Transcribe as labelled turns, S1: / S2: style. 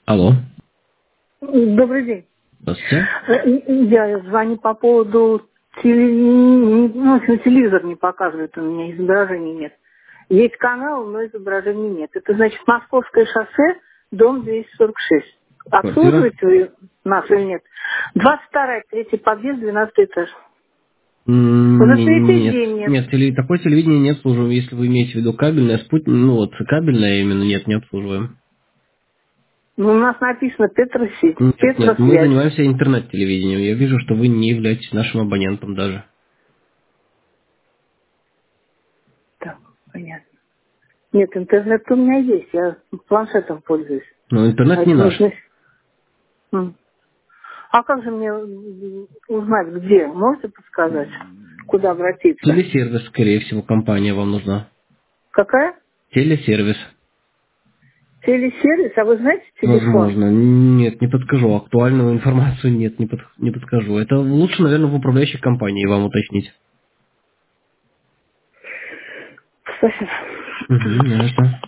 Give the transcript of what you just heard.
S1: Алло.
S2: Добрый день.
S1: Здравствуйте.
S2: Я звоню по поводу телевизор не показывает, у меня изображений нет. Есть канал, но изображений нет. Это значит Московское шоссе, дом 246.
S1: Квартира?
S2: Обслуживаете вы нас или нет? 22-й, третий подъезд, 12 этаж. Уже третий
S1: Нет.
S2: день нет.
S1: Нет, такое телевидение не обслуживаем. Если вы имеете в виду кабельное, кабельное именно, нет, не обслуживаем.
S2: Ну, у нас написано Петросеть,
S1: Нет, мы
S2: Петросвязь.
S1: занимаемся интернет-телевидением. Я вижу, что вы не являетесь нашим абонентом даже.
S2: Так, понятно. Нет, интернет у меня есть, я планшетом пользуюсь.
S1: Но
S2: А
S1: интернет не
S2: это
S1: наш.
S2: нужно... А как же мне узнать, где? Можете подсказать, куда обратиться?
S1: Телесервис, скорее всего, компания вам нужна.
S2: Какая?
S1: Телесервис.
S2: Телесервис? А вы знаете телефон?
S1: Возможно. Нет, не подскажу. Актуальную информацию нет, не подскажу. Это лучше, наверное, в управляющей компании вам уточнить.
S2: Спасибо.
S1: Угу, не за что.